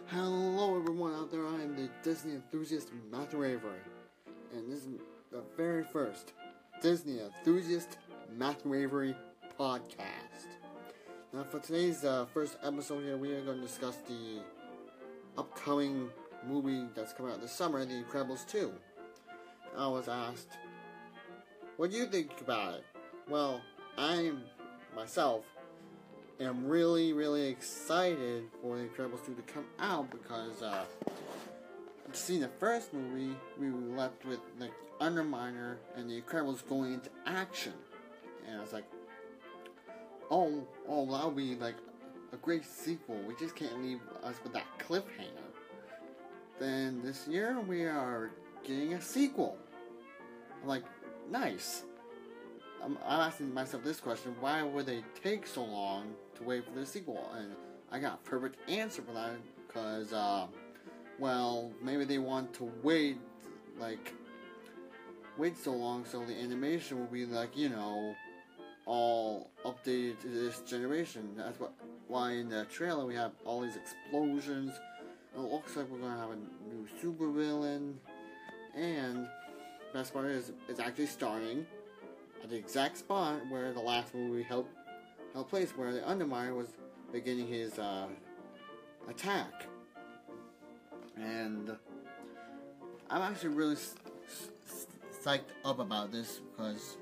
Hello everyone out there, I am the Disney enthusiast Matthew Avery, and this is the very first Disney enthusiast Matthew Avery podcast. Now for today's first episode here, we are going to discuss the upcoming movie that's coming out this summer, The Incredibles 2. I was asked, what do you think about it? Well, I myself am really excited for The Incredibles 2 to come out because seeing the first movie, we were left with the Underminer and The Incredibles going into action, and I was like, oh, that'll be like a great sequel. We just can't leave us with that cliffhanger. Then this year we are getting a sequel. I'm like, nice. I'm asking myself this question: why would they take so long to wait for the sequel? And I got a perfect answer for that because, well, maybe they want to wait so long so the animation will be all updated to this generation. That's why in the trailer we have all these explosions. It looks like we're gonna have a new supervillain, and best part is it's actually starting at the exact spot where the last movie held place, where the Underminer was beginning his attack. And I'm actually really psyched up about this because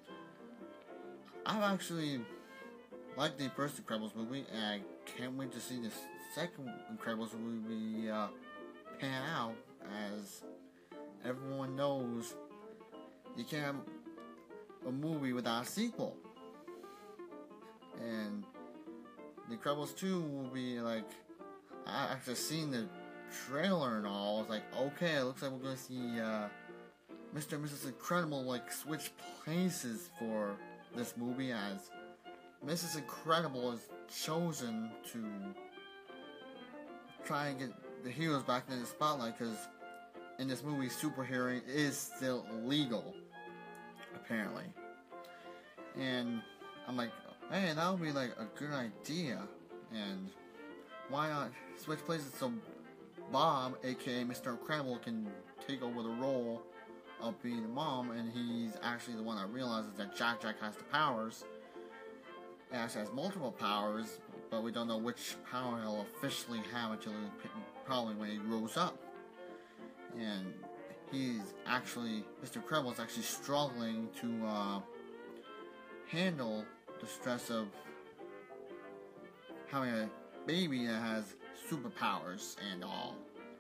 I've actually liked the first Incredibles movie, and I can't wait to see the second Incredibles movie pan out. As everyone knows, you can't have a movie without a sequel. And The Incredibles 2 will be like, I actually seen the trailer and all. I was like, okay, it looks like we're gonna see Mr. and Mrs. Incredible switch places for this movie, as Mrs. Incredible is chosen to try and get the heroes back in the spotlight, because in this movie superheroing is still illegal, apparently. And I'm like, hey, that would be a good idea. And why not switch places so Bob, aka Mr. Incredible, can take over the role of being the mom, and he's actually the one that realizes that Jack has the powers. He actually has multiple powers, but we don't know which power he'll officially have until probably when he grows up. And Mr. Incredible is actually struggling to handle the stress of having a baby that has superpowers and all.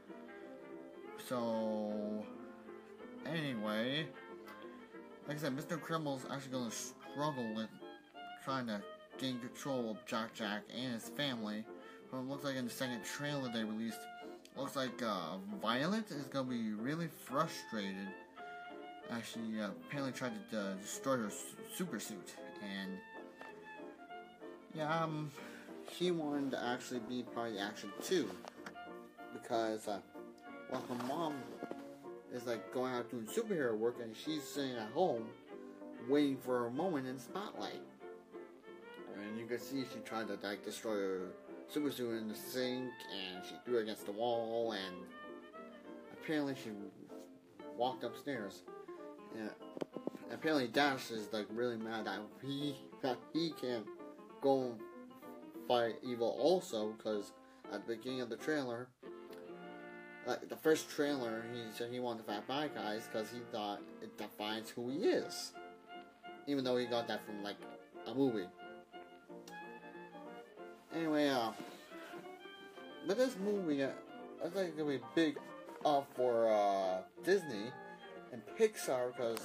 So, anyway, like I said, Mr. Incredible is actually going to struggle with trying to gain control of Jack and his family. But it looks like in the second trailer they released, looks like Violet is going to be really frustrated. She apparently tried to destroy her super suit, and yeah, she wanted to actually be part of the action too, because her mom is going out doing superhero work, and she's sitting at home waiting for a moment in the spotlight. And you can see she tried to destroy her super suit in the sink, and she threw it against the wall, and apparently she walked upstairs. And apparently Dash is really mad that he can't go fight evil also, because at the beginning of the trailer, the first trailer, he said he wanted to fight bad guys because he thought it defines who he is, even though he got that from a movie. Anyway, but this movie, I think it's gonna be big up for Disney and Pixar, because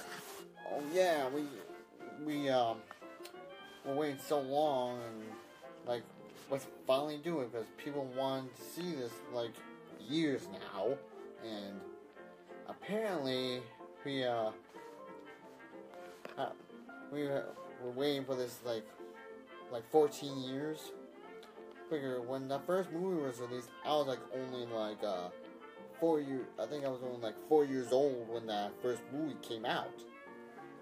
we're waiting so long, and let's finally do it, because people want to see this years now, and apparently we're waiting for this 14 years. Figure when that first movie was released, I was only 4 years. I think I was only 4 years old when that first movie came out,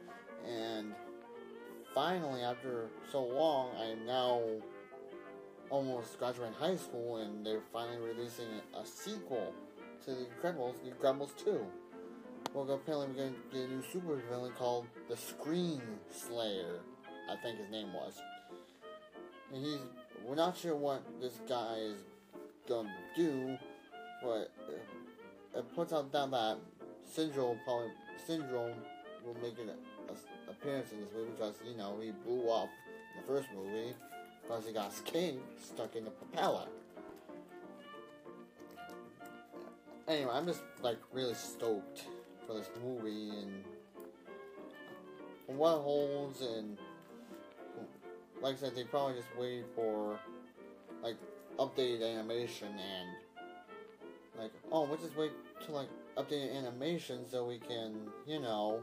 and finally, after so long, I am now almost graduating high school, and they're finally releasing a sequel to The Incredibles, The Incredibles 2. Well, apparently we're going to get a new supervillain called the Screen Slayer, I think his name was. And we're not sure what this guy is going to do, but it puts out down that Syndrome will make an appearance in this movie because, you know, he blew up in the first movie because he got his cape stuck in the propeller. Anyway, I'm just, like, really stoked for this movie and what it holds, and like I said, they probably just waited for, like, updated animation and, like, oh, we'll just wait till, like, updated animation so we can, you know,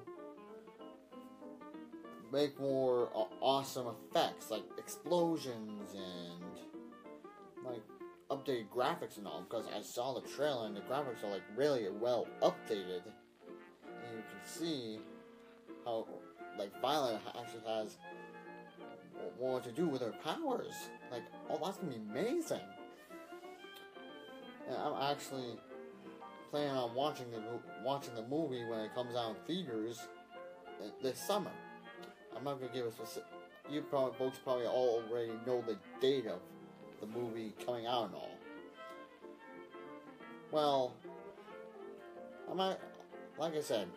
make more awesome effects, like explosions and, like, updated graphics and all, because I saw the trailer and the graphics are, like, really well updated. And you can see how, like, Violet actually has more to do with her powers. Like, oh, that's gonna be amazing. And I'm actually planning on watching the movie when it comes out in theaters this summer. I'm not gonna give a specific. Folks probably all already know the date of the movie coming out and all. Well, like I said,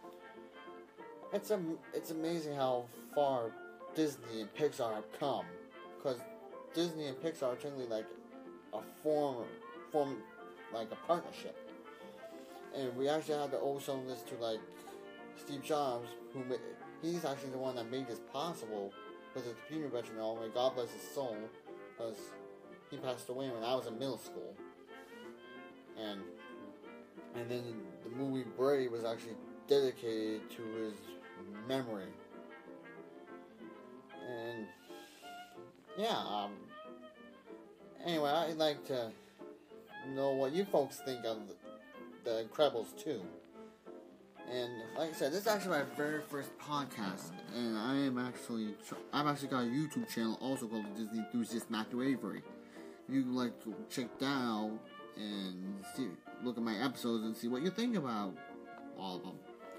it's amazing how far Disney and Pixar have come, because Disney and Pixar are technically like a form like a partnership, and we actually had to owe some of this to, like, Steve Jobs, he's actually the one that made this possible with the computer invention and all. May God bless his soul, because he passed away when I was in middle school, and then the movie Brave was actually dedicated to his memory. And yeah, anyway, I'd like to know what you folks think of the Incredibles 2. And like I said, this is actually my very first podcast, and I've actually got a YouTube channel also called the Disney Enthusiast Matthew Avery. If you'd like to check that out and look at my episodes and see what you think about all of them.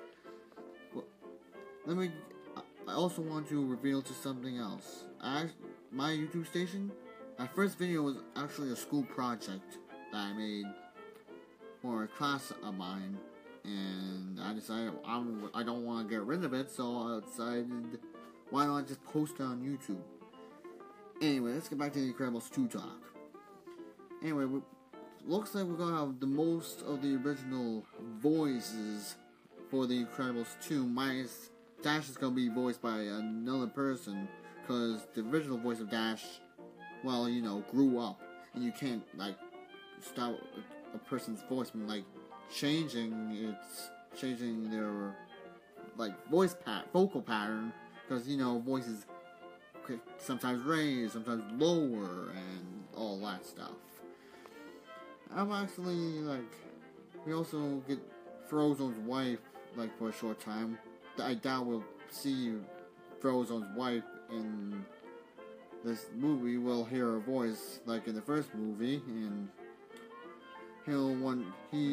Well, I also want to reveal to something else. My YouTube station, my first video was actually a school project that I made for a class of mine, and I decided I don't want to get rid of it, so I decided, why don't I just post it on YouTube? Anyway, let's get back to the Incredibles 2 talk. Anyway, looks like we're going to have the most of the original voices for the Incredibles 2, minus Dash is going to be voiced by another person, because the original voice of Dash, well, you know, grew up, and you can't, like, stop a person's voice from, like, changing their, like, vocal pattern, because, you know, voices sometimes raise, sometimes lower, and all that stuff. I'm actually, like, we also get Frozone's wife, like, for a short time. I doubt we'll see Frozone's wife in this movie. We'll hear her voice like in the first movie, and she'll want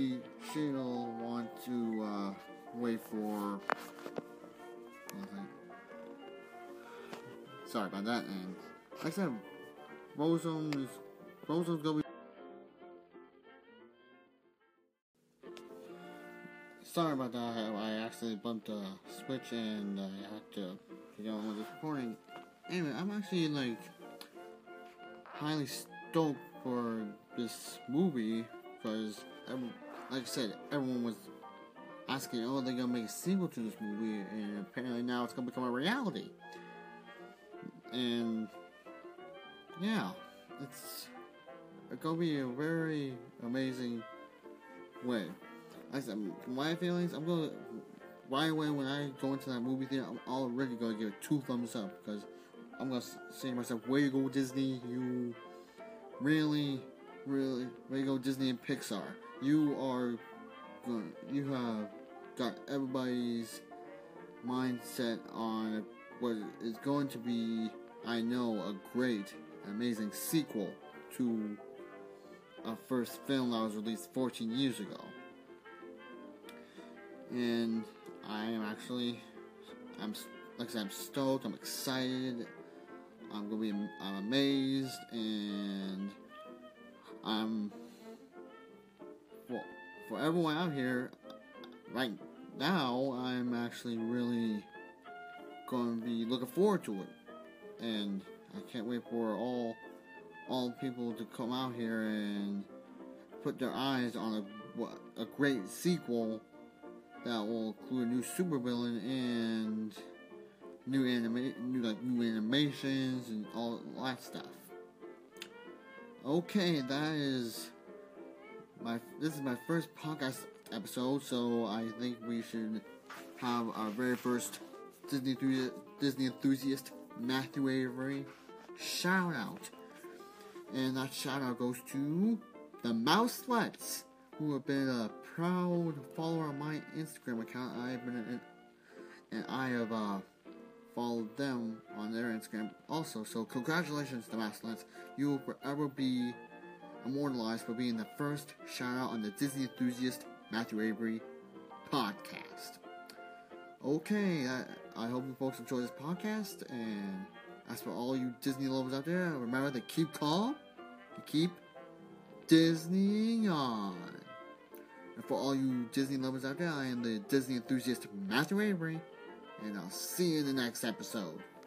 to wait for. Sorry about that. And like I said, Frozone's gonna be. Sorry about that, I accidentally bumped the switch and I had to get on with this recording. Anyway, I'm actually, like, highly stoked for this movie, because, like I said, everyone was asking, oh, they're gonna make a sequel to this movie, and apparently now it's gonna become a reality. And, yeah, it's gonna be a very amazing way. Like I said, my feelings, I'm going to, right away when I go into that movie theater, I'm already going to give it 2 thumbs up, because I'm going to say to myself, way to go Disney, you really, way to go Disney and Pixar. You have got everybody's mindset on what is going to be, I know, a great an amazing sequel to a first film that was released 14 years ago. And I'm stoked, I'm excited, I'm amazed, and for everyone out here, right now, I'm actually really going to be looking forward to it, and I can't wait for all people to come out here and put their eyes on a great sequel that will include a new supervillain and new animations and all that stuff. Okay, this is my first podcast episode, so I think we should have our very first Disney enthusiast Matthew Avery shout out. And that shout out goes to the Mouselets, who have been a proud follower on my Instagram account. I have followed them on their Instagram also. So congratulations to the Mouselets. You will forever be immortalized for being the first shout out on the Disney enthusiast Matthew Avery podcast. Okay, I hope you folks enjoy this podcast, and as for all you Disney lovers out there, remember to keep calm and keep Disneying on. And for all you Disney lovers out there, I am the Disney enthusiast Matthew Avery, and I'll see you in the next episode.